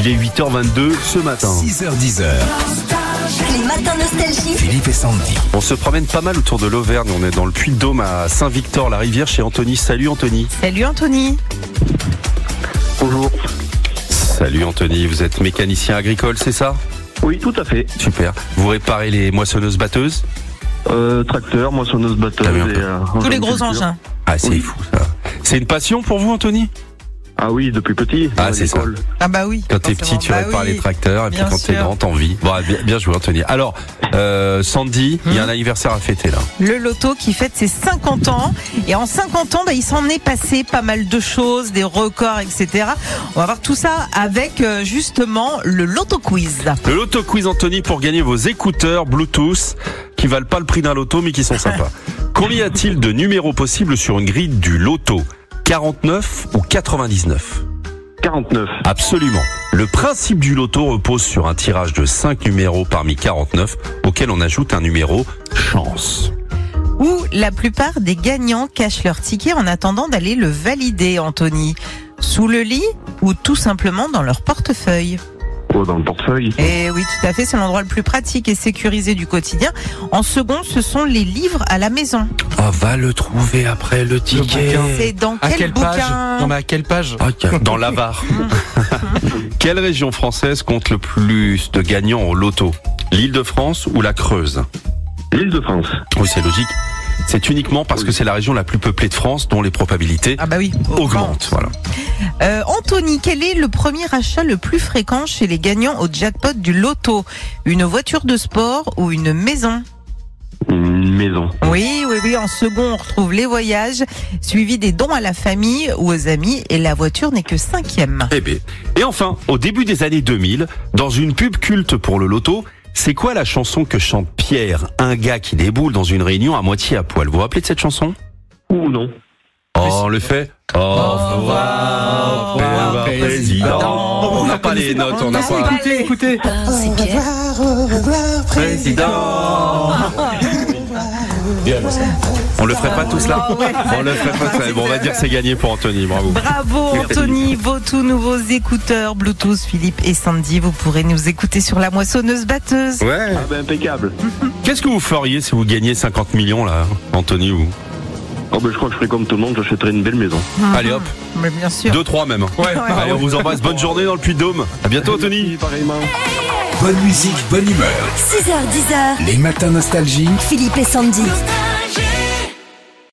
Il est 8h22 ce matin. 6h10. Les matins nostalgiques. Philippe et Sandy. On se promène pas mal autour de l'Auvergne. On est dans le Puy-de-Dôme à Saint-Victor-la-Rivière chez Anthony. Salut Anthony. Salut Anthony. Bonjour. Salut Anthony, vous êtes mécanicien agricole, c'est ça? Oui, tout à fait. Super. Vous réparez les moissonneuses-batteuses? Tracteur, moissonneuse-batteuse T'as vu un et... peu. Tous les gros culture. engins. Ah, c'est Oui. fou ça. C'est une passion pour vous Anthony? Ah oui, depuis petit. Ah, à c'est ça. l'école. Ah bah oui. Quand t'es petit, tu répares les tracteurs et puis bien quand t'es sûr. grand, t'en vis. Bon, bien joué Anthony. Alors, Sandy, il y a un anniversaire à fêter là. Le loto qui fête ses 50 ans. Et en 50 ans, il s'en est passé pas mal de choses, des records, etc. On va voir tout ça avec justement le loto quiz. Le loto quiz Anthony pour gagner vos écouteurs Bluetooth qui valent pas le prix d'un loto mais qui sont sympas. Combien y a-t-il de numéros possibles sur une grille du loto? 49 ou 99? 49. Absolument. Le principe du loto repose sur un tirage de 5 numéros parmi 49 auquel on ajoute un numéro chance. Où la plupart des gagnants cachent leur ticket en attendant d'aller le valider, Anthony. Sous le lit ou tout simplement dans leur portefeuille? Oh, dans le portefeuille. Et oui, tout à fait, c'est l'endroit le plus pratique et sécurisé du quotidien. En second, ce sont les livres à la maison. Ah, va le trouver après le ticket. C'est dans À quel quelle page? bouquin? Non mais à quelle page? Dans l'Avare. Quelle région française compte le plus de gagnants au loto? L'Île-de-France ou la Creuse? L'Île-de-France. Oui, c'est logique. C'est uniquement parce que c'est la région la plus peuplée de France dont les probabilités Ah bah oui, augmentent. Voilà. Anthony, quel est le premier achat le plus fréquent chez les gagnants au jackpot du loto? Une voiture de sport ou une maison? Une maison. Oui. En second, on retrouve les voyages, suivi des dons à la famille ou aux amis, et la voiture n'est que 5e. Eh bien. Et enfin, au début des années 2000, dans une pub culte pour le loto, c'est quoi la chanson que chante Pierre, un gars qui déboule dans une réunion à moitié à poil? Vous vous rappelez de cette chanson? Ou non. Oh, on le fait. Au revoir, président. On n'a pas les notes, on n'a pas. Écoutez. Président. On le ferait pas tous là? On le ferait pas. Bon, on va dire que c'est gagné pour Anthony. Bravo. Bravo Anthony, vos tout nouveaux écouteurs Bluetooth Philippe et Sandy, vous pourrez nous écouter sur la moissonneuse batteuse. Ouais. Ah ben impeccable. Qu'est-ce que vous feriez si vous gagniez 50 millions là, Anthony ou? Oh ben je crois que je ferai comme tout le monde, j'achèterai une belle maison. Allez hop, Mais bien sûr. 2-3 même. Allez, on vous embrasse. Bonne journée dans le Puy-de-Dôme. À bientôt Anthony. Pareillement. Bonne musique, bonne humeur. 6h10. Les matins nostalgie. Philippe et Sandy.